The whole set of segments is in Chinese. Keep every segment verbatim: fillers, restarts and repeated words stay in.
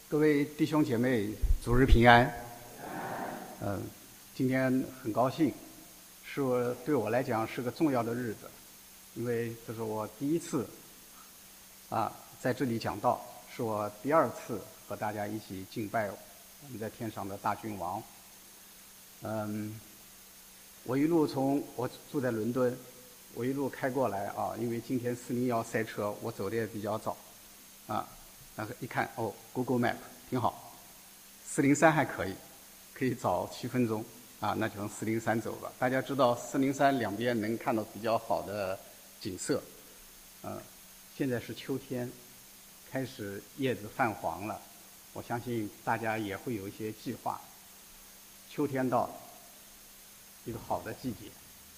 各位弟兄姐妹，主日平安。嗯、呃，今天很高兴，是我对我来讲是个重要的日子，因为这是我第一次啊在这里讲道，是我第二次和大家一起敬拜我们在天上的大君王。嗯，我一路从我住在伦敦，我一路开过来啊，因为今天四零一塞车，我走的也比较早，啊。然后一看，哦 ，Google Map 挺好，四零三还可以，可以早七分钟，啊，那就从四零三走吧。大家知道四零三两边能看到比较好的景色，呃，现在是秋天，开始叶子泛黄了，我相信大家也会有一些计划。秋天到了，一个好的季节。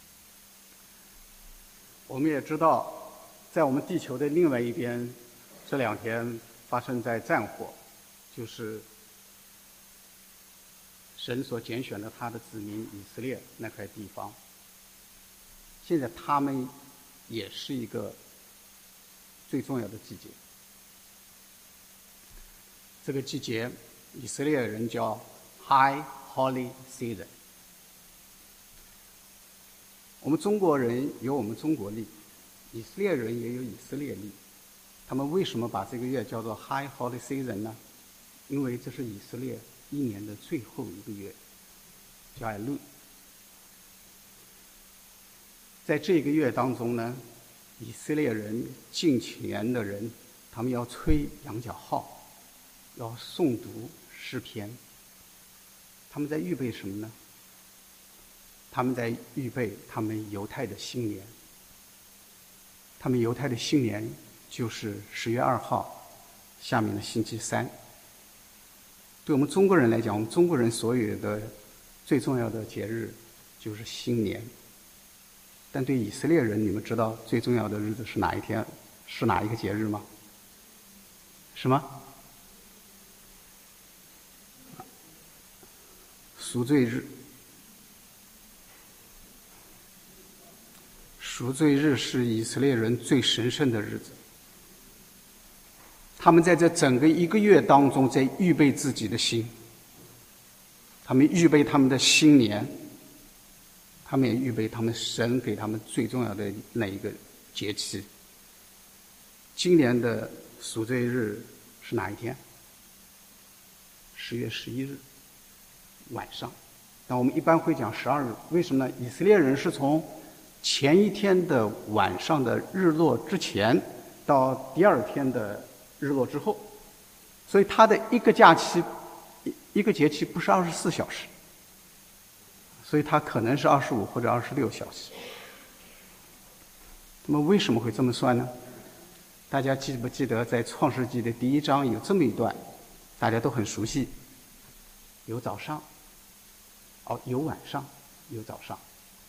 我们也知道，在我们地球的另外一边，这两天发生在战火，就是神所拣选的他的子民以色列那块地方。现在他们也是一个最重要的季节。这个季节，以色列人叫 High Holy Season。我们中国人有我们中国历，以色列人也有以色列历。他们为什么把这个月叫做 High Holy Season 呢？因为这是以色列一年的最后一个月，叫艾路。在这个月当中呢，以色列人敬虔的人，他们要吹羊角号，要诵读诗篇。他们在预备什么呢？他们在预备他们犹太的新年。他们犹太的新年就是十月二号，下面的星期三。对我们中国人来讲，我们中国人所有的最重要的节日就是新年。但对以色列人，你们知道最重要的日子是哪一天？是哪一个节日吗？什么？赎罪日。赎罪日是以色列人最神圣的日子。他们在这整个一个月当中，在预备自己的心，他们预备他们的新年，他们也预备他们神给他们最重要的那一个节期。今年的赎罪日是哪一天？十月十一日晚上。那我们一般会讲十二日，为什么呢？以色列人是从前一天的晚上的日落之前到第二天的日落之后，所以他的一个假期一个节气不是二十四小时，所以它可能是二十五或者二十六小时。那么为什么会这么算呢？大家记不记得在创世纪的第一章有这么一段，大家都很熟悉，有早上，哦，有晚上，有早上。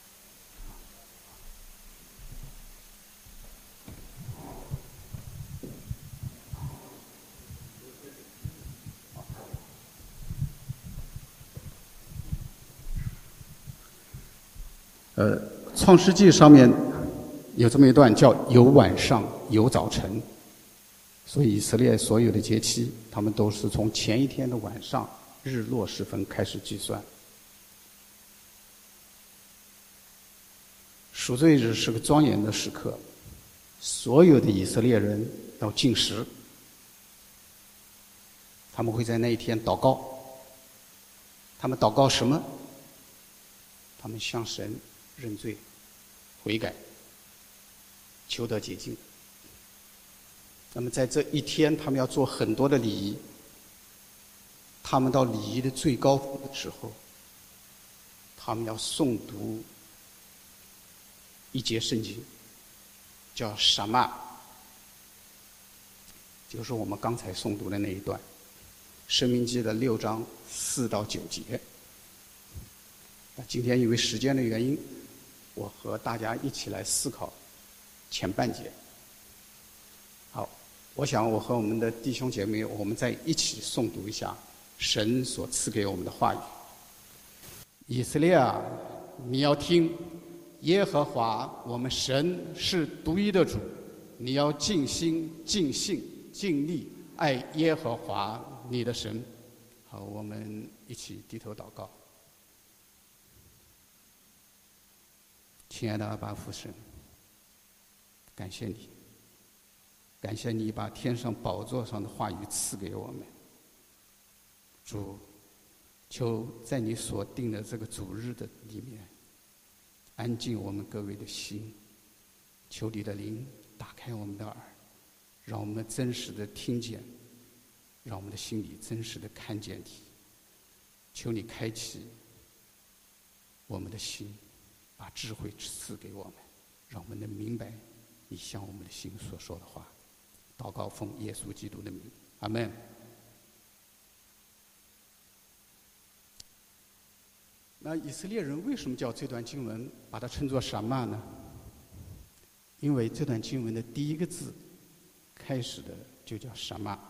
呃，创世纪上面有这么一段叫有晚上有早晨，所以以色列所有的节期，他们都是从前一天的晚上日落时分开始计算。赎罪日是个庄严的时刻，所有的以色列人要禁食，他们会在那一天祷告。他们祷告什么？他们向神认罪、悔改，求得洁净。那么在这一天，他们要做很多的礼仪。他们到礼仪的最高峰的时候，他们要诵读一节圣经，叫撒玛，就是我们刚才诵读的那一段，《申命记》的六章四到九节。那今天因为时间的原因，我和大家一起来思考前半节。好，我想我和我们的弟兄姐妹，我们再一起诵读一下神所赐给我们的话语。以色列啊，你要听，耶和华我们神是独一的主，你要尽心、尽性、尽力爱耶和华你的神。好，我们一起低头祷告。亲爱的阿爸父神，感谢你，感谢你把天上宝座上的话语赐给我们。主，求在你所定的这个主日的里面，安静我们各位的心，求你的灵打开我们的耳，让我们真实的听见，让我们的心里真实的看见你。求你开启我们的心，把智慧赐给我们，让我们能明白你向我们的心所说的话。祷告奉耶稣基督的名，阿们。那以色列人为什么叫这段经文把它称作闪玛呢？因为这段经文的第一个字开始的就叫闪玛。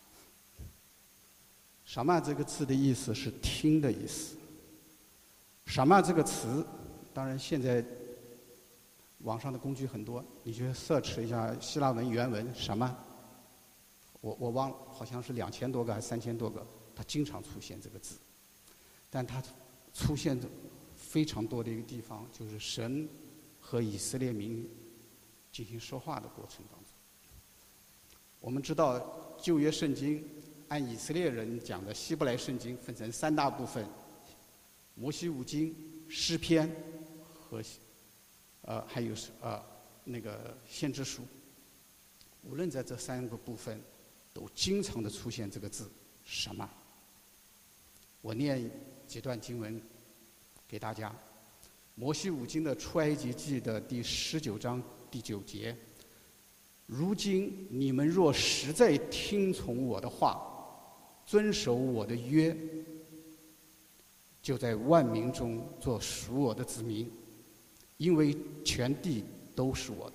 闪玛这个字的意思是听的意思。闪玛这个词，当然现在网上的工具很多，你去 search 一下希腊文原文闪玛，我我忘了，好像是两千多个还是三千多个，它经常出现这个字，但它出现的非常多的一个地方，就是神和以色列民进行说话的过程当中。我们知道旧约圣经按以色列人讲的希伯来圣经分成三大部分：摩西五经、诗篇和呃还有呃那个先知书。无论在这三个部分，都经常的出现这个字闪玛。我念几段经文给大家。摩西五经的出埃及记的第十九章第九节：如今你们若实在听从我的话，遵守我的约，就在万民中做属我的子民，因为全地都是我的。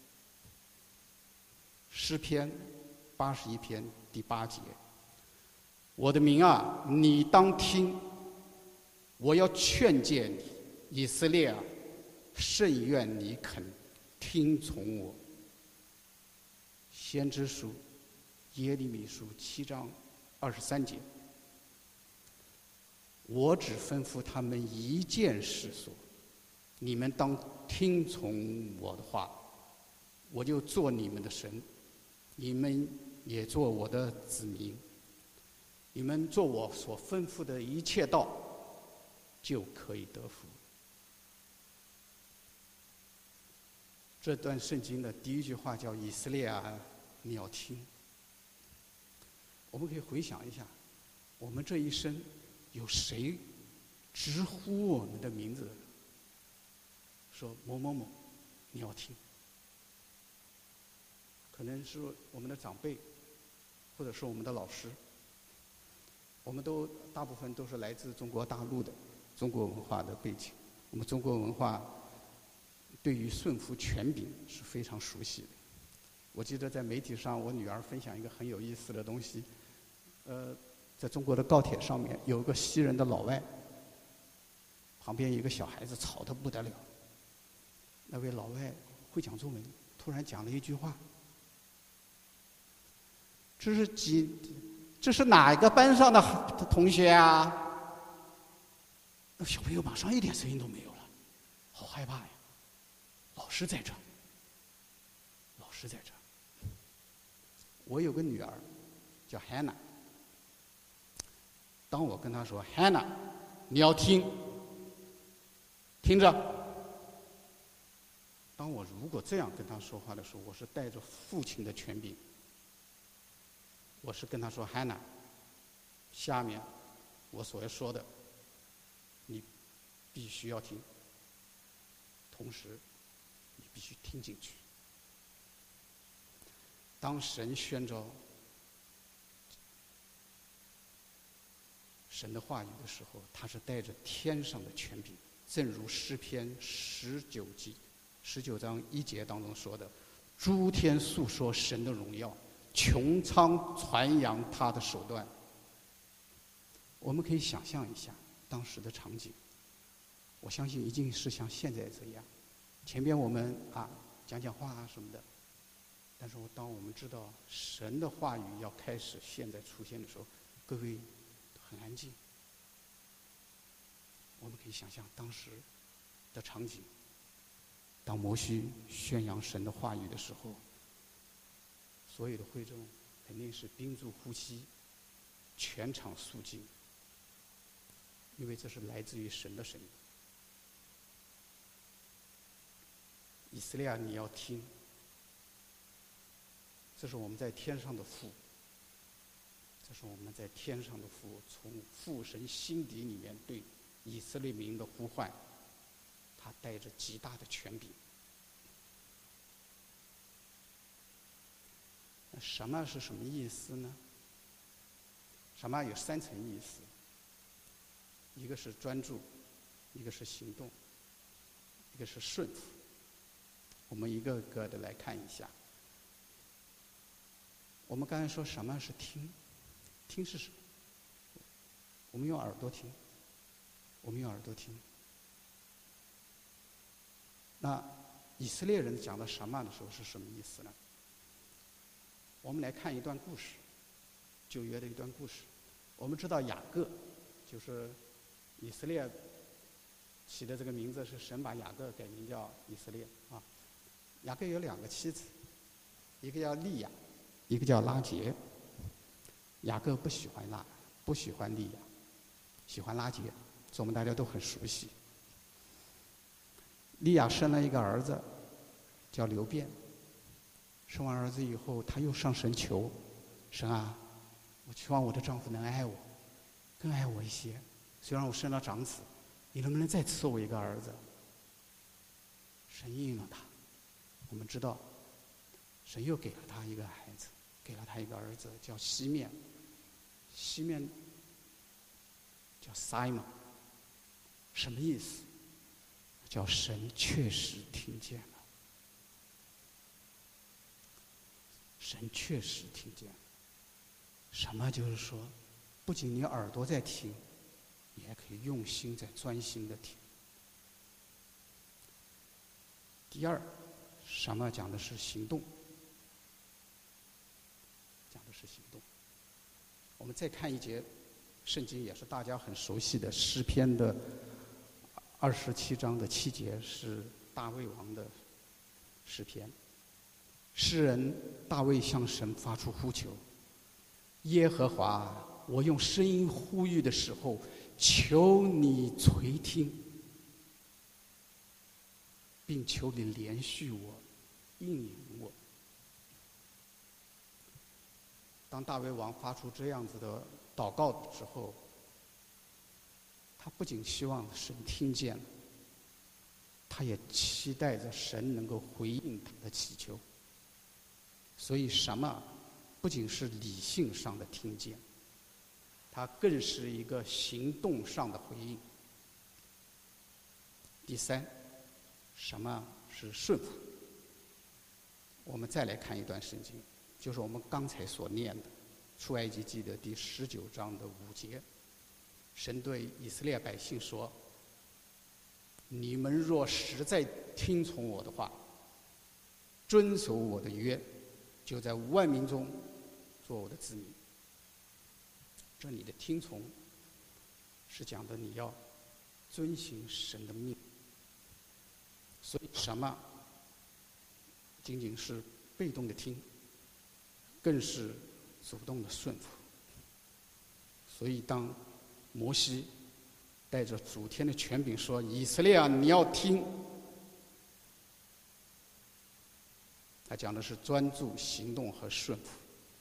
诗篇八十一篇第八节：我的民啊，你当听，我要劝诫你，以色列啊，甚愿你肯听从我。先知书耶利米书七章二十三节：我只吩咐他们一件事说，你们当听从我的话，我就做你们的神，你们也做我的子民。你们做我所吩咐的一切道，就可以得福。这段圣经的第一句话叫以色列啊，你要听。我们可以回想一下，我们这一生有谁直呼我们的名字，说某某某你要听？可能是我们的长辈，或者是我们的老师。我们都大部分都是来自中国大陆的中国文化的背景，我们中国文化对于顺服权柄是非常熟悉的。我记得在媒体上，我女儿分享一个很有意思的东西，呃，在中国的高铁上面有个西人的老外，旁边一个小孩子吵得不得了。那位老外会讲中文，突然讲了一句话：“这是几？这是哪一个班上的同学啊？”那小朋友马上一点声音都没有了，好害怕呀！老师在这儿，老师在这儿。我有个女儿叫 Hannah， 当我跟她说 Hannah， 你要听，听着。当我如果这样跟她说话的时候，我是带着父亲的权柄。我是跟他说 Hannah， 下面我所要说的，你必须要听，同时你必须听进去。当神宣召神的话语的时候，他是带着天上的权柄，正如诗篇十九记十九章一节当中说的：“诸天诉说神的荣耀，穹苍传扬他的手段。”我们可以想象一下当时的场景，我相信一定是像现在这样。前边我们啊讲讲话啊什么的，但是当我们知道神的话语要开始现在出现的时候， 各位很安静。我们可以想象当时的场景，当摩西宣扬神的话语的时候，所有的会众肯定是屏住呼吸，全场肃静，因为这是来自于神的声音。以色列啊，你要听，这是我们在天上的父，这是我们在天上的父，从父神心底里面对以色列民的呼唤，他带着极大的权柄。那什么是什么意思呢？什么有三层意思，一个是专注，一个是行动，一个是顺服。我们一个个的来看一下。我们刚才说什么是听？听是什么？我们用耳朵听，我们用耳朵听。那以色列人讲的什么的时候是什么意思呢？我们来看一段故事，旧约的一段故事。我们知道雅各，就是以色列起的这个名字是神把雅各改名叫以色列啊。雅各有两个妻子，一个叫利亚，一个叫拉结。雅各不喜欢拉，不喜欢利亚，喜欢拉结，这我们大家都很熟悉。利亚生了一个儿子，叫流便。生完儿子以后，他又上神求，神啊，我希望我的丈夫能爱我，更爱我一些。虽然我生了长子，你能不能再赐我一个儿子？神应了他。我们知道，神又给了他一个孩子，给了他一个儿子，叫西面。西面叫 Simon， 什么意思？叫神确实听见了。神确实听见了。什么？就是说，不仅你耳朵在听，你还可以用心在专心的听。第二，什么讲的是行动？讲的是行动。我们再看一节圣经，也是大家很熟悉的诗篇的二十七章的七节，是大卫王的诗篇。诗人大卫向神发出呼求：耶和华，我用声音呼吁的时候，求你垂听，并求你连续我，应允我。当大卫王发出这样子的祷告的时候，他不仅希望神听见了，他也期待着神能够回应他的祈求。所以什么不仅是理性上的听见，它更是一个行动上的回应。第三，什么是顺服？我们再来看一段圣经，就是我们刚才所念的出埃及记的第十九章的五节。神对以色列百姓说：你们若实在听从我的话，遵守我的约，就在万民中做我的子民。这里的听从是讲的你要遵行神的命。所以什么仅仅是被动的听，更是主动的顺服。所以当摩西带着主天的权柄说：以色列啊，你要听，他讲的是专注、行动和顺服。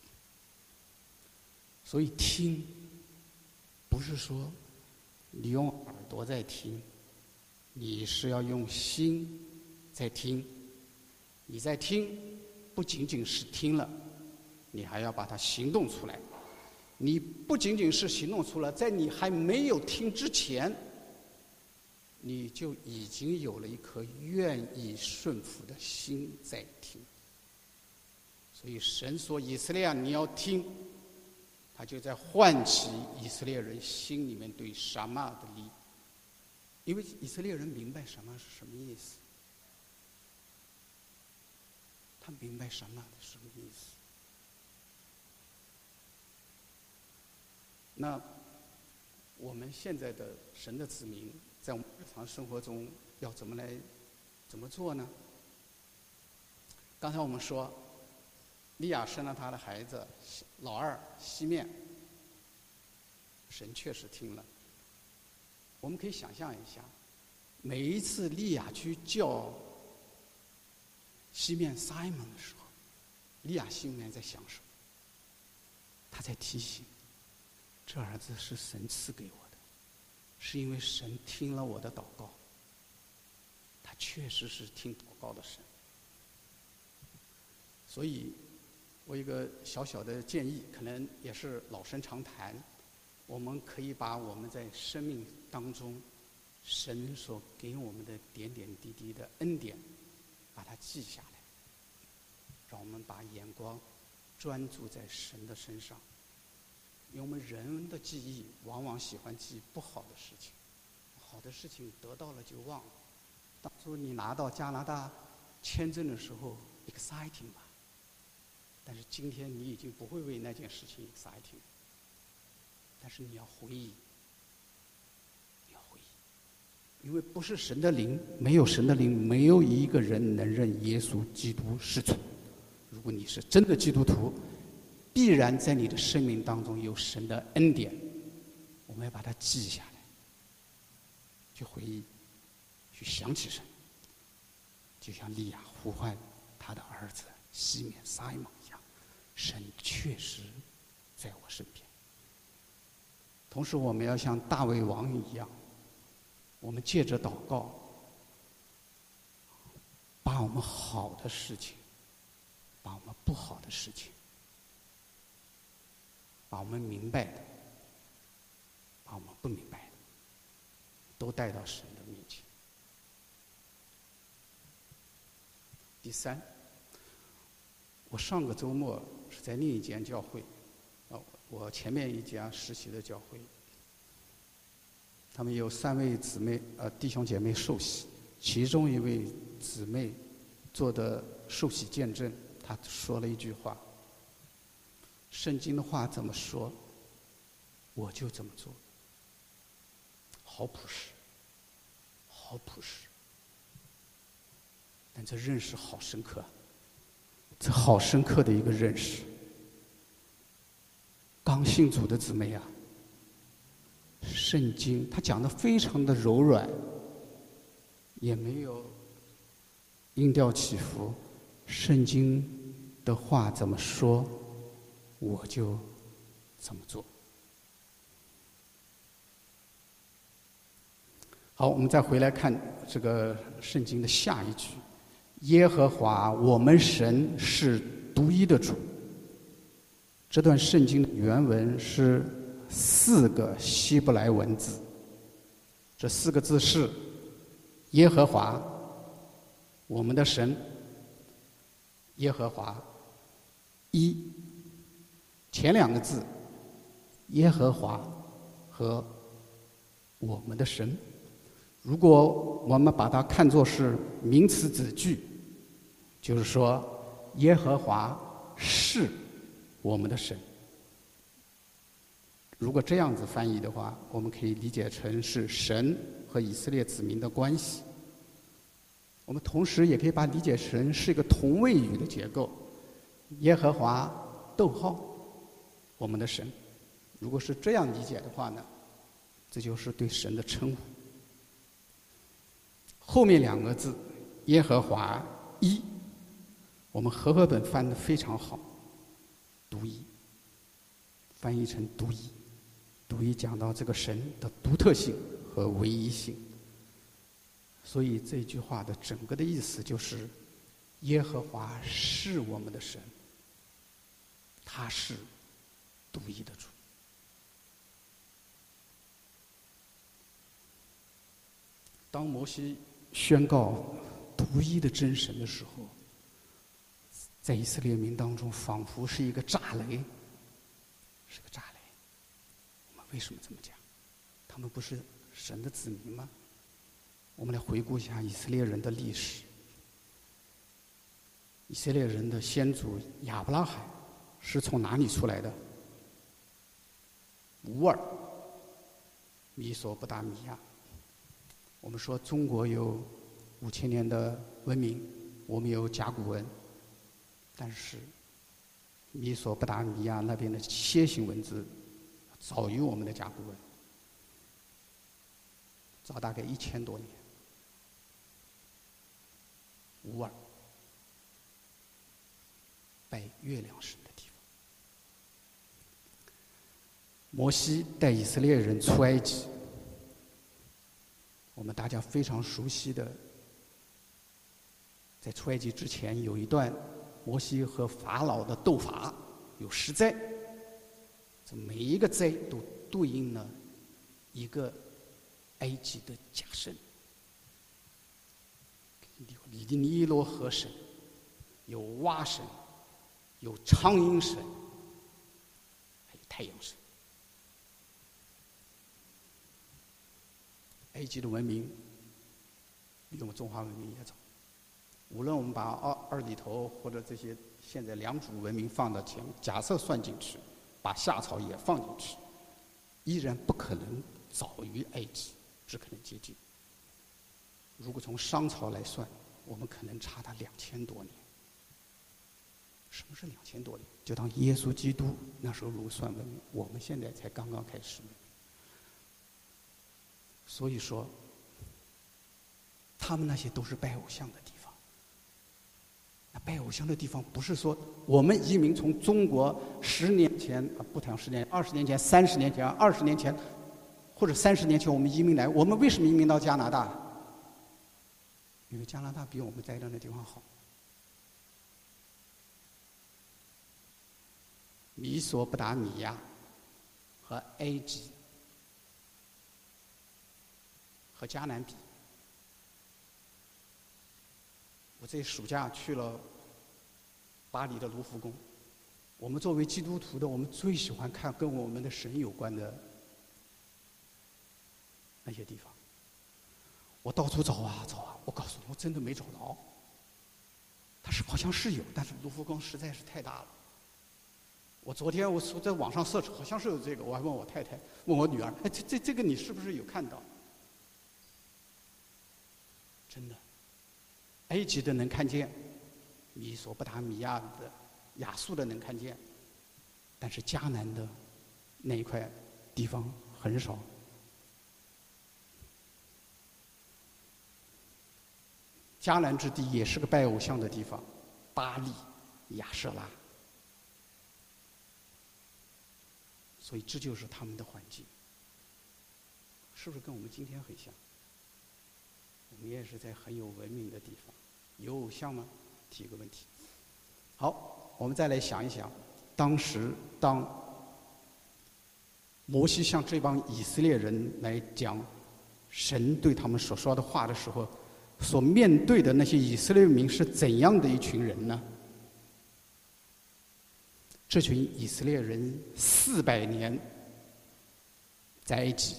所以听不是说你用耳朵在听，你是要用心在听。你在听不仅仅是听了，你还要把它行动出来。你不仅仅是行动出来，在你还没有听之前，你就已经有了一颗愿意顺服的心在听。所以神说：以色列啊，你要听，他就在唤起以色列人心里面对什么的理，因为以色列人明白什么是什么意思，他明白什么是什么意思。 那我们现在的神的子民，在我们日常生活中要怎么来怎么做呢？刚才我们说，利亚生了他的孩子老二西面，神确实听了。我们可以想象一下，每一次利亚去叫西面 Simon 的时候，利亚心里面在想什么？他在提醒，这儿子是神赐给我的，是因为神听了我的祷告。他确实是听祷告的神。所以我有一个小小的建议，可能也是老生常谈，我们可以把我们在生命当中神所给我们的点点滴滴的恩典把它记下来，让我们把眼光专注在神的身上。因为我们人的记忆往往喜欢记不好的事情，好的事情得到了就忘了。当初你拿到加拿大签证的时候 exciting 吧，但是今天你已经不会为那件事情 exciting， 但是你要回忆，你要回忆，因为不是神的灵，没有神的灵，没有一个人能认耶稣基督是主。如果你是真的基督徒，必然在你的生命当中有神的恩典，我们要把它记下来，去回忆，去想起神，就像利亚呼唤他的儿子西缅撒蒙一样，神确实在我身边。同时我们要像大卫王一样，我们借着祷告把我们好的事情，把我们不好的事情，把我们明白的，把我们不明白的，都带到神的面前。第三，我上个周末是在另一间教会，啊，我前面一家实习的教会，他们有三位姊妹，呃，弟兄姐妹受洗，其中一位姊妹做的受洗见证，她说了一句话：圣经的话怎么说，我就怎么做。好朴实，好朴实，但这认识好深刻，这好深刻的一个认识。刚信主的姊妹啊，圣经他讲的非常的柔软，也没有音调起伏，圣经的话怎么说，我就怎么做。好，我们再回来看这个圣经的下一句：耶和华我们神是独一的主。这段圣经的原文是四个希伯来文字，这四个字是耶和华我们的神，耶和华一。前两个字耶和华和我们的神，如果我们把它看作是名词子句，就是说耶和华是我们的神。如果这样子翻译的话，我们可以理解成是神和以色列子民的关系。我们同时也可以把它理解成是一个同位语的结构，耶和华逗号我们的神。如果是这样理解的话呢，这就是对神的称呼。后面两个字耶和华一，我们和合本翻得非常好，独一，翻译成独一。独一讲到这个神的独特性和唯一性，所以这句话的整个的意思就是耶和华是我们的神，他是独一的主。当摩西宣告独一的真神的时候，在以色列民当中仿佛是一个炸雷，是个炸雷。我们为什么这么讲？他们不是神的子民吗？我们来回顾一下以色列人的历史。以色列人的先祖亚伯拉罕是从哪里出来的？ 乌尔、米索不达米亚。我们说中国有五千年的文明，我们有甲骨文，但是米索不达米亚那边的楔形文字早于我们的甲骨文，早大概一千多年。乌尔，拜月亮神的地方。摩西带以色列人出埃及，我们大家非常熟悉的，在出埃及之前有一段摩西和法老的斗法，有十灾，这每一个灾都对应了一个埃及的假神。有尼罗河神，有蛙神，有苍蝇神，还有太阳神。埃及的文明比我们中华文明也早。无论我们把二二里头或者这些现在良渚文明放到前，假设算进去，把夏朝也放进去，依然不可能早于埃及，只可能接近。如果从商朝来算，我们可能差它两千多年。什么是两千多年？就当耶稣基督那时候如算文明，我们现在才刚刚开始。所以说，他们那些都是拜偶像的地方。那拜偶像的地方，不是说我们移民从中国十年前啊，不谈十年，二十年前、三十年前、二十年前，或者三十年前我们移民来，我们为什么移民到加拿大？因为加拿大比我们在的那地方好。米索不达米亚和埃及和迦南比，我这暑假去了巴黎的卢浮宫。我们作为基督徒的，我们最喜欢看跟我们的神有关的那些地方。我到处找啊找啊，我告诉你，我真的没找着。它是好像是有，但是卢浮宫实在是太大了。我昨天我在网上 search， 好像是有这个，我还问我太太，问我女儿，哎，这这这个你是不是有看到？真的，埃及的能看见，米索不达米亚的、亚述的能看见，但是迦南的那一块地方很少。迦南之地也是个拜偶像的地方，巴力、亚舍拉，所以这就是他们的环境，是不是跟我们今天很像？我们也是在很有文明的地方，有偶像吗？提个问题。好，我们再来想一想，当时当摩西向这帮以色列人来讲神对他们所说的话的时候，所面对的那些以色列民是怎样的一群人呢？这群以色列人四百年在埃及，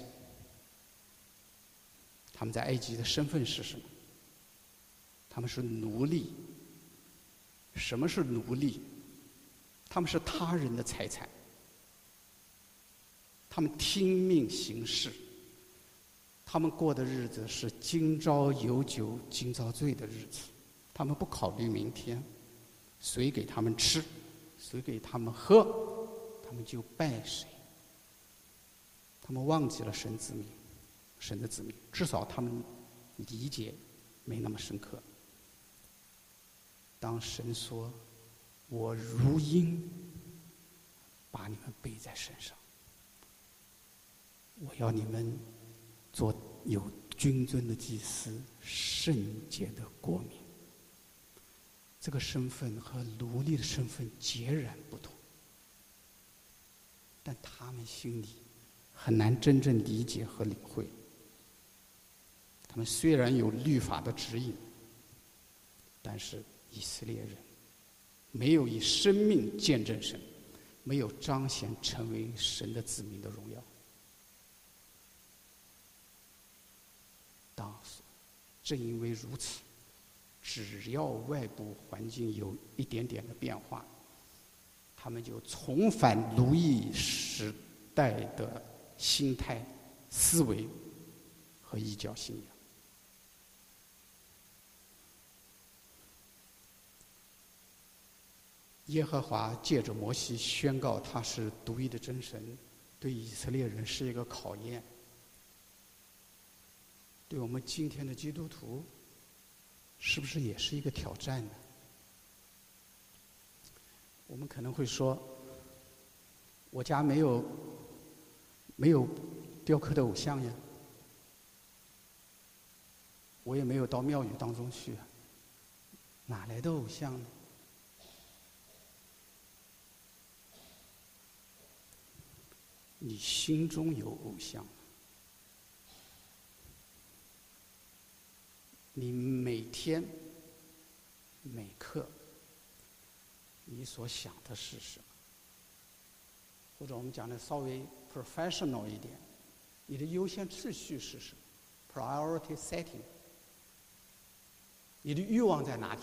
他们在埃及的身份是什么？他们是奴隶。什么是奴隶？他们是他人的财产，他们听命行事。他们过的日子是今朝有酒今朝醉的日子，他们不考虑明天，谁给他们吃，谁给他们喝，他们就拜谁。他们忘记了神子民，神的子民，至少他们理解没那么深刻。当神说：“我如鹰把你们背在身上，我要你们做有君尊的祭司，圣洁的国民。”这个身份和奴隶的身份截然不同，但他们心里很难真正理解和领会。他们虽然有律法的指引，但是以色列人没有以生命见证神，没有彰显成为神的子民的荣耀。当正因为如此，只要外部环境有一点点的变化，他们就重返奴役时代的心态、思维和异教信仰。耶和华借着摩西宣告他是独一的真神，对以色列人是一个考验，对我们今天的基督徒是不是也是一个挑战呢？我们可能会说，我家没有没有雕刻的偶像呀，我也没有到庙宇当中去啊，哪来的偶像呢？你心中有偶像，你每天每刻你所想的是什么？或者我们讲的稍微 professional 一点，你的优先次序是什么 ？priority setting， 你的欲望在哪里？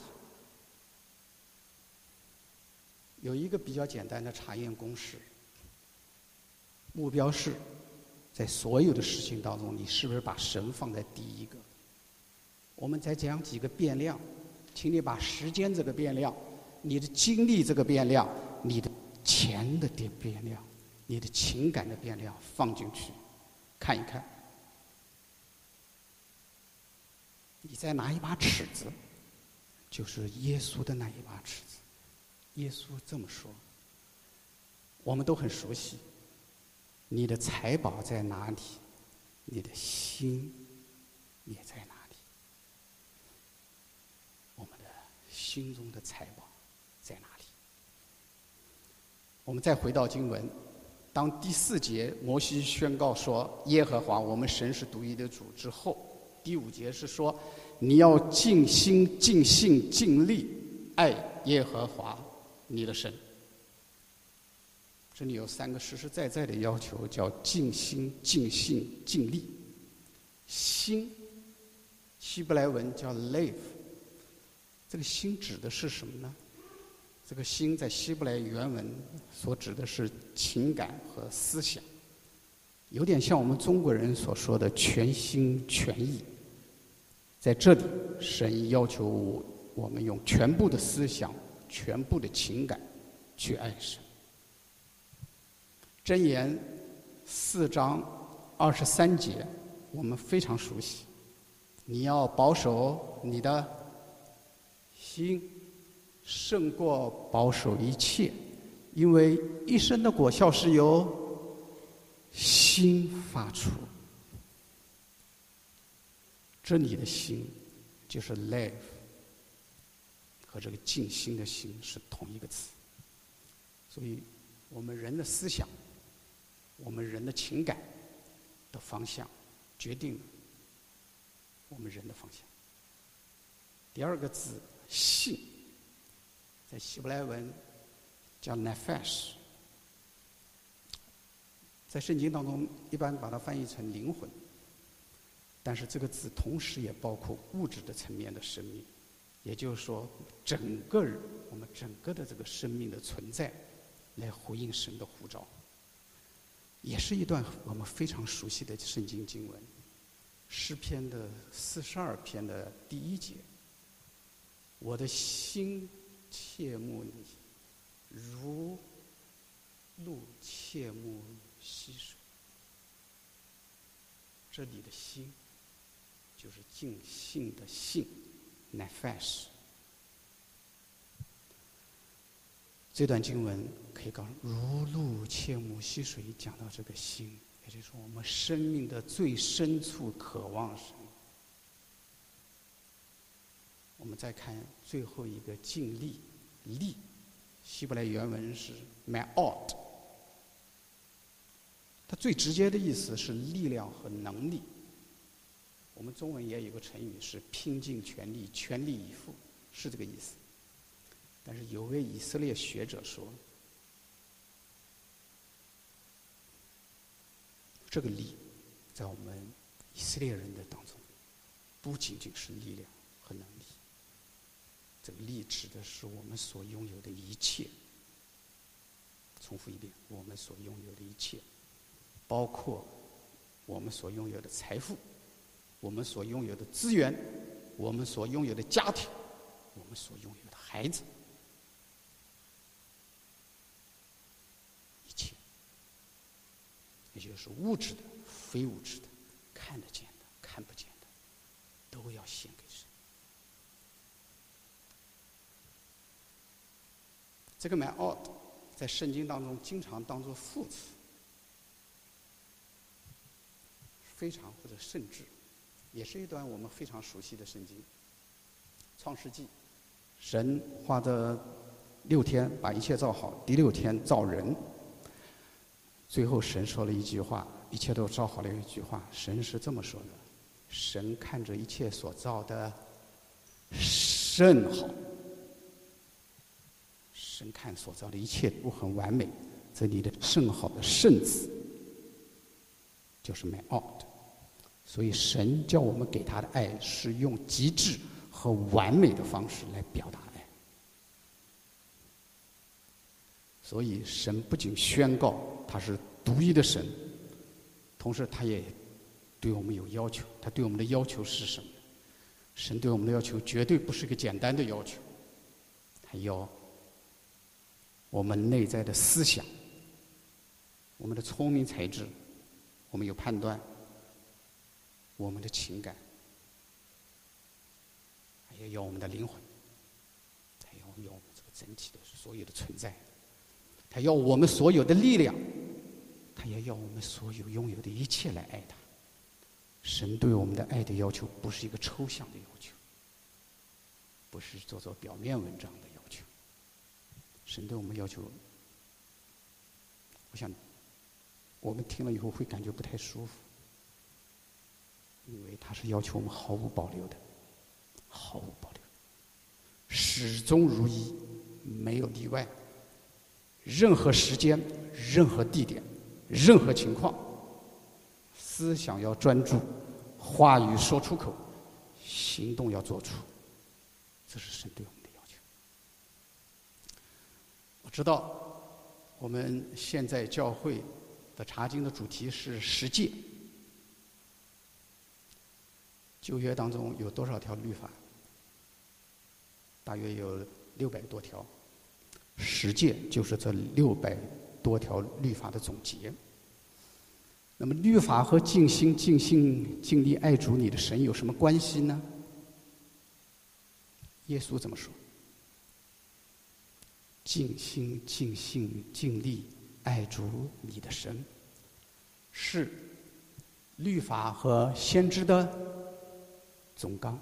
有一个比较简单的查验公式，目标是在所有的事情当中，你是不是把神放在第一个？我们再讲几个变量，请你把时间这个变量、你的精力这个变量、你的钱的变量、你的情感的变量放进去，看一看。你再拿一把尺子，就是耶稣的那一把尺子。耶稣这么说，我们都很熟悉。你的财宝在哪里，你的心也在哪里。我们的心中的财宝在哪里？我们再回到经文，当第四节摩西宣告说耶和华我们神是独一的主之后，第五节是说你要尽心尽性尽力爱耶和华你的神。这里有三个实实在在的要求，叫尽心尽性尽力。心希伯来文叫 live， 这个心指的是什么呢？这个心在希伯来原文所指的是情感和思想，有点像我们中国人所说的全心全意。在这里，神要求我我们用全部的思想、全部的情感去爱神。箴言四章二十三节，我们非常熟悉。你要保守你的心，胜过保守一切，因为一生的果效是由心发出。这里的心就是 live， 和这个尽心的心是同一个词。所以我们人的思想，我们人的情感的方向，决定了我们人的方向。第二个字信，在希伯来文叫 nephesh， 在圣经当中一般把它翻译成灵魂，但是这个字同时也包括物质的层面的生命，也就是说整个我们整个的这个生命的存在来回应神的呼召。也是一段我们非常熟悉的圣经经文，诗篇的四十二篇的第一节，我的心切慕你，如鹿切慕溪水。这里的心就是尽性的性 nephesh。 这段经文可以告诉如鹿切慕溪水，讲到这个心，也就是说我们生命的最深处渴望神。我们再看最后一个尽力，力希伯来原文是 ma'od， 它最直接的意思是力量和能力。我们中文也有个成语是拼尽全力，全力以赴，是这个意思。但是有位以色列学者说，这个力在我们以色列人的当中不仅仅是力量和能力，这个力指的是我们所拥有的一切。重复一遍，我们所拥有的一切。 包括我们所拥有的财富，我们所拥有的资源，我们所拥有的家庭，我们所拥有的孩子，一切，也就是物质的、非物质的、看得见的、看不见的，都要献给神。这个 my all 在圣经当中经常当作副词，非常或者甚至，也是一段我们非常熟悉的圣经。创世纪，神花的六天把一切造好，第六天造人。最后神说了一句话，一切都造好了。一句话，神是这么说的：神看着一切所造的甚好。神看所造的一切都很完美，这里的甚好的甚字就是 my all。所以神叫我们给他的爱是用极致和完美的方式来表达爱。所以神不仅宣告他是独一的神，同时他也对我们有要求。他对我们的要求是什么？神对我们的要求绝对不是一个简单的要求，他要我们内在的思想，我们的聪明才智，我们有判断，我们的情感，还要要我们的灵魂，还要要我们这个整体的所有的存在，他要我们所有的力量，他也要我们所有拥有的一切来爱他。神对我们的爱的要求不是一个抽象的要求，不是做做表面文章的要求。神对我们要求，我想我们听了以后会感觉不太舒服，因为他是要求我们毫无保留的，毫无保留，始终如一，没有例外。任何时间、任何地点、任何情况，思想要专注，话语说出口，行动要做出，这是神对我们的要求。我知道我们现在教会的查经的主题是十诫。旧约当中有多少条律法？大约有六百多条。十诫就是这六百多条律法的总结。那么律法和尽心尽性尽力爱主你的神有什么关系呢？耶稣怎么说？尽心尽性尽力爱主你的神，是律法和先知的总纲。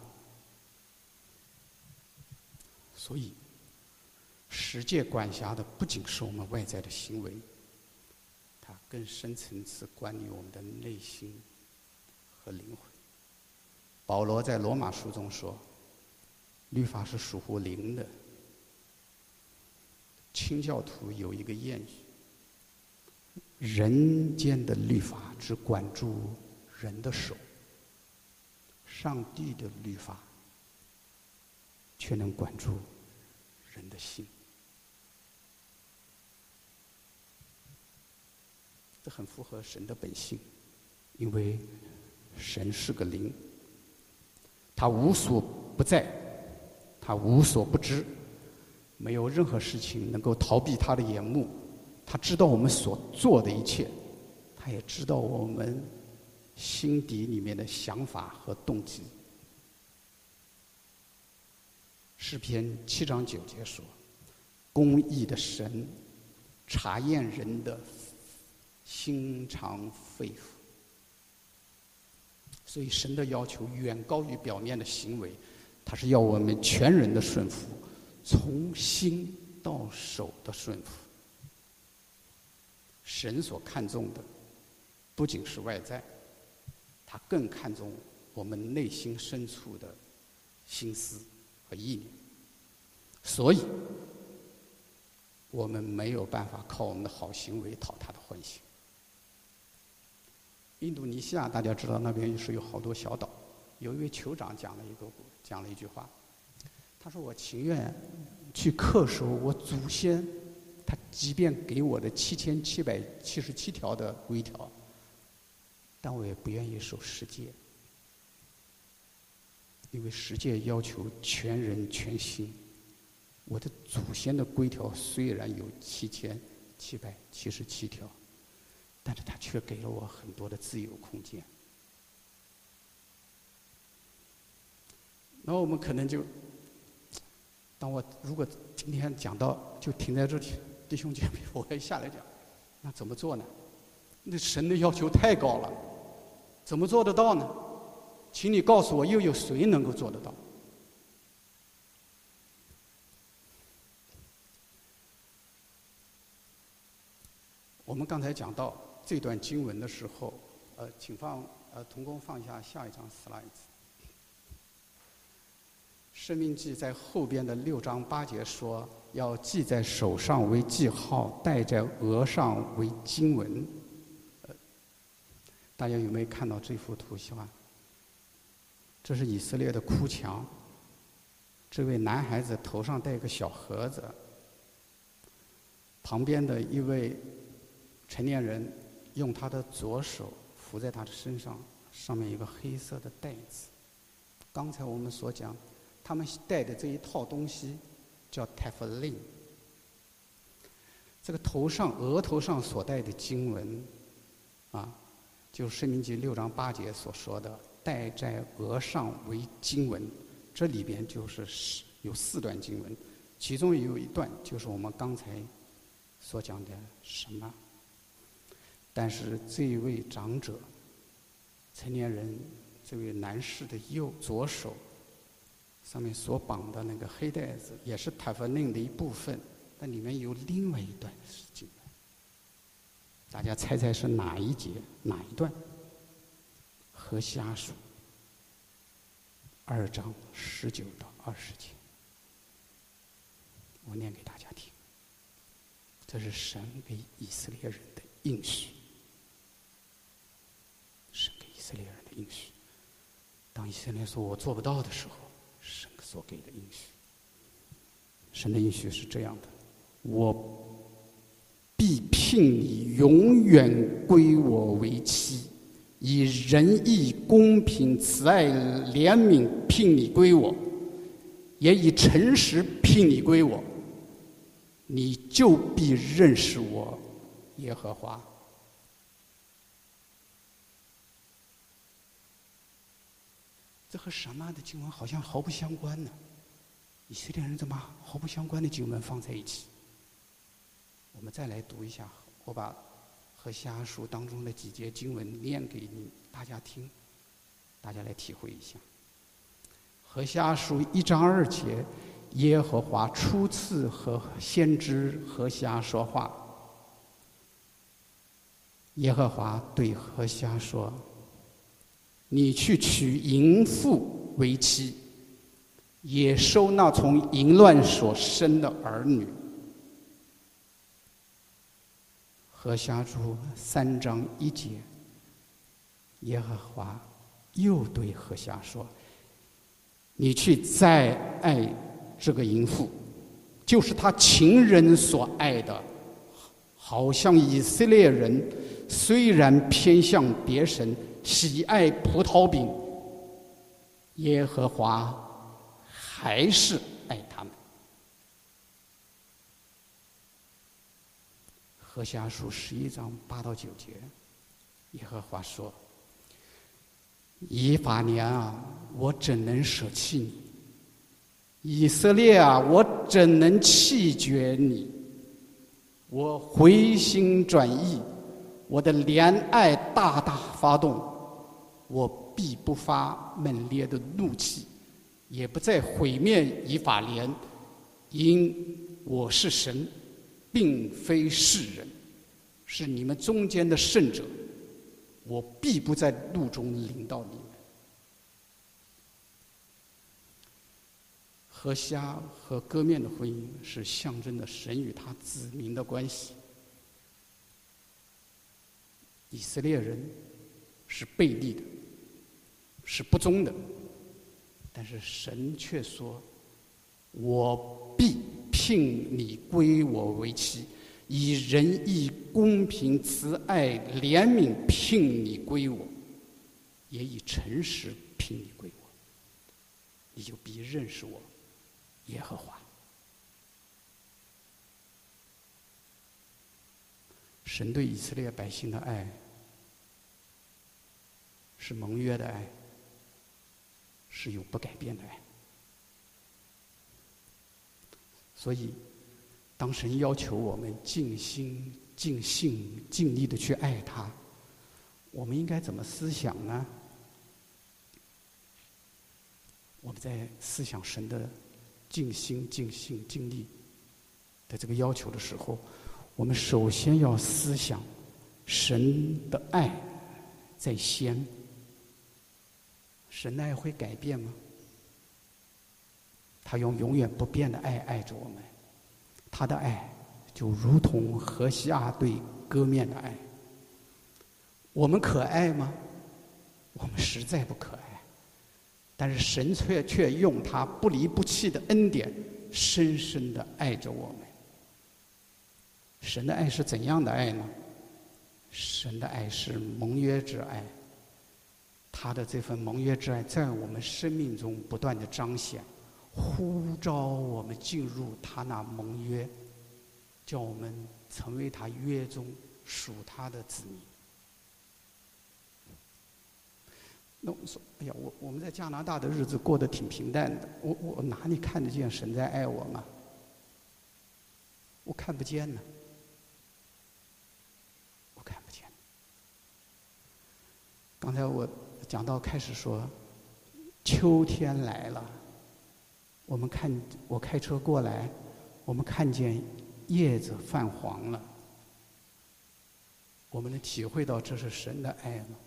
所以十诫管辖的不仅是我们外在的行为，它更深层次管理我们的内心和灵魂。保罗在罗马书中说，律法是属乎灵的。清教徒有一个谚语，人间的律法只管住人的手，上帝的律法却能管住人的心。这很符合神的本性，因为神是个灵，他无所不在，他无所不知，没有任何事情能够逃避他的眼目。他知道我们所做的一切，他也知道我们心底里面的想法和动机。诗篇七章九节说，公义的神查验人的心肠肺腑。所以神的要求远高于表面的行为，他是要我们全人的顺服，从心到手的顺服。神所看重的不仅是外在，他更看重我们内心深处的心思和意念。所以我们没有办法靠我们的好行为讨他的欢心。印度尼西亚大家知道，那边是有好多小岛，有一位酋长讲了一个讲了一句话，他说，我情愿去恪守我祖先他即便给我的七千七百七十七条的规条， 但我也不愿意守十诫，因为十诫要求全人全心。我的祖先的规条虽然有七千七百七十七条，但是他却给了我很多的自由空间。那我们可能就，当我如果今天讲到就停在这里，弟兄姐妹，我要下来讲，那怎么做呢？那神的要求太高了，怎么做得到呢？请你告诉我，又有谁能够做得到？我们刚才讲到这段经文的时候，呃，请放呃童工放下下一张 slide。申命记在后边的六章八节说，要记在手上为记号，戴在额上为经文。呃，大家有没有看到这幅图像？这是以色列的哭墙，这位男孩子头上戴一个小盒子，旁边的一位成年人用他的左手扶在他的身上，上面有一个黑色的带子。刚才我们所讲，他们带的这一套东西叫 tefillin。这个头上额头上所戴的经文，啊，就是申命记六章八节所说的“戴在额上为经文”。这里边就是有四段经文，其中有一段就是我们刚才所讲的什么。但是这一位长者，成年人，这位男士的右左手上面所绑的那个黑带子，也是塔弗令的一部分，但里面有另外一段经文。大家猜猜是哪一节哪一段？何西阿书二章十九到二十节，我念给大家听。这是神给以色列人的应许，神给以色列人的应许。当以色列说我做不到的时候，神所给的应许，神的应许是这样的：我必聘你永远归我为妻，以仁义、公平、慈爱、怜悯聘你归我，也以诚实聘你归我，你就必认识我耶和华。这和什么的经文好像毫不相关呢？以色列人怎么毫不相关的经文放在一起？我们再来读一下，我把何西阿书当中的几节经文念给你大家听，大家来体会一下。何西阿书一章二节，耶和华初次和先知何西阿说话。耶和华对何西阿说：你去娶淫妇为妻，也收纳从淫乱所生的儿女。何西阿书三章一节，耶和华又对何西阿说：你去再爱这个淫妇，就是他情人所爱的，好像以色列人虽然偏向别神，喜爱葡萄饼，耶和华还是爱他们。何西阿书十一章八到九节，耶和华说：以法莲啊，我怎能舍弃你？以色列啊，我怎能弃绝你？我回心转意，我的怜爱大大发动，我必不发猛烈的怒气，也不再毁灭以法莲，因我是神，并非世人，是你们中间的圣者，我必不在怒中临到你们。何西阿和歌面的婚姻是象征着神与他子民的关系。以色列人是悖逆的，是不忠的，但是神却说：我必聘你归我为妻，以仁义、公平、慈爱、怜悯聘你归我， 也以诚实聘你归我，你就必认识我，耶和华。神对以色列百姓的爱，是盟约的爱，是永不改变的爱。所以，当神要求我们尽心、尽性、尽力的去爱他，我们应该怎么思想呢？我们在思想神的尽心、尽性、尽力的这个要求的时候，我们首先要思想神的爱在先。神的爱会改变吗？他用永远不变的爱爱着我们，他的爱就如同何西阿对歌面的爱。我们可爱吗？我们实在不可爱，但是神却却用他不离不弃的恩典，深深的爱着我们。神的爱是怎样的爱呢？神的爱是盟约之爱，他的这份盟约之爱在我们生命中不断的彰显，呼召我们进入他那盟约，叫我们成为他约中属他的子民。那我们说，哎呀，我我们在加拿大的日子过得挺平淡的，我我哪里看得见神在爱我吗？我看不见呢，我看不见。刚才我讲到开始说，秋天来了，我们看我开车过来，我们看见叶子泛黄了，我们能体会到这是神的爱吗？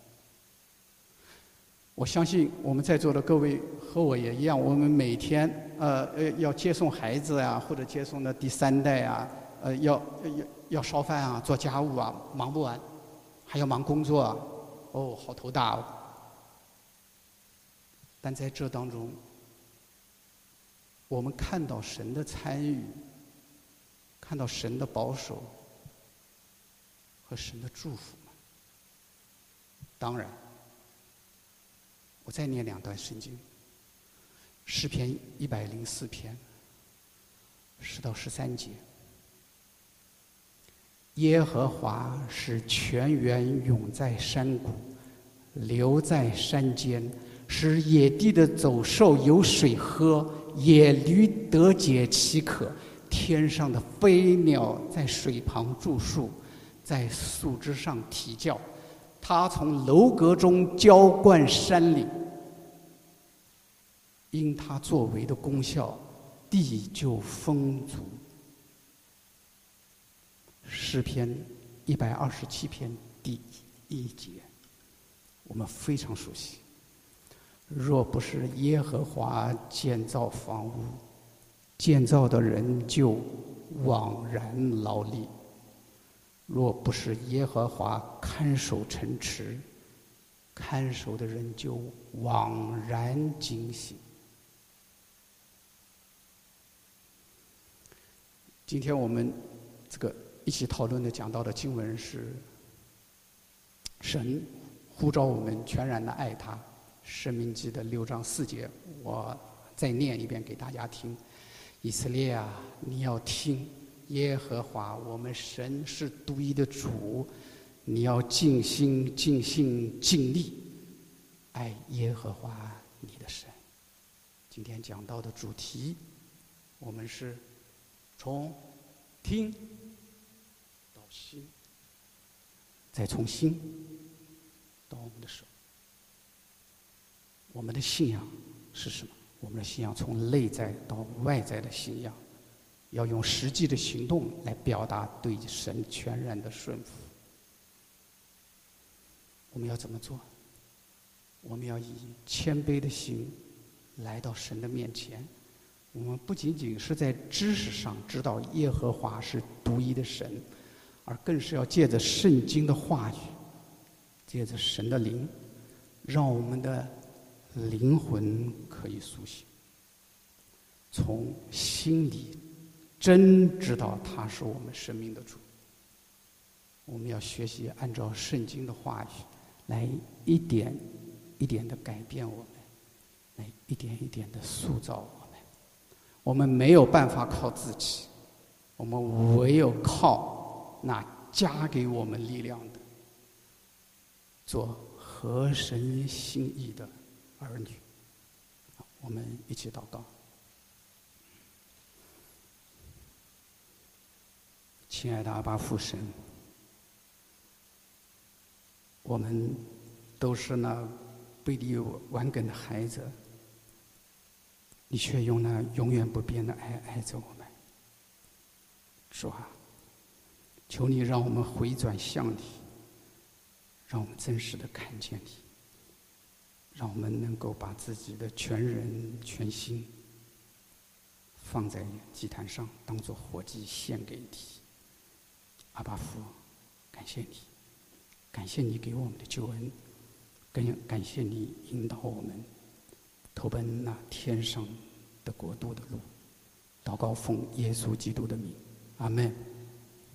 我相信我们在座的各位和我也一样，我们每天呃呃要接送孩子呀、啊，或者接送的第三代啊，呃要要要烧饭啊，做家务啊，忙不完，还要忙工作啊，哦，好头大哦。但在这当中，我们看到神的参与，看到神的保守和神的祝福吗？当然。我再念两段圣经，诗篇一百零四篇十到十三节。耶和华使泉源涌在山谷，流在山间，使野地的走兽有水喝，野驴得解其渴。天上的飞鸟在水旁住宿，在树枝上啼叫。他从楼阁中浇灌山岭，因他作为的功效，地就丰足。诗篇一百二十七篇第一节，我们非常熟悉。若不是耶和华建造房屋，建造的人就枉然劳力；若不是耶和华看守城池，看守的人就枉然警醒。今天我们这个一起讨论的讲到的经文是神呼召我们全然的爱他，申命记的六章四节，我再念一遍给大家听。以色列啊，你要听，耶和华我们神是独一的主，你要尽心尽性尽力爱耶和华你的神。今天讲到的主题，我们是从听到心，再从心到我们的手。我们的信仰是什么？我们的信仰从内在到外在的信仰，要用实际的行动来表达对神全然的顺服。我们要怎么做？我们要以谦卑的心来到神的面前。我们不仅仅是在知识上知道耶和华是独一的神，而更是要借着圣经的话语，借着神的灵，让我们的灵魂可以苏醒，从心里真知道他是我们生命的主。我们要学习按照圣经的话语来一点一点的改变我们，来一点一点的塑造我们。我们没有办法靠自己，我们唯有靠那加给我们力量的，做合神心意的儿女。我们一起祷告。亲爱的阿爸父神，我们都是那背地顽梗的孩子，你却用那永远不变的爱爱着我们。主啊，求你让我们回转向你，让我们真实的看见你，让我们能够把自己的全人全心放在祭坛上，当作活祭献给你。阿爸父，感谢你，感谢你给我们的救恩，更感谢你引导我们投奔那天上的国度的路。祷告奉耶稣基督的名，阿们。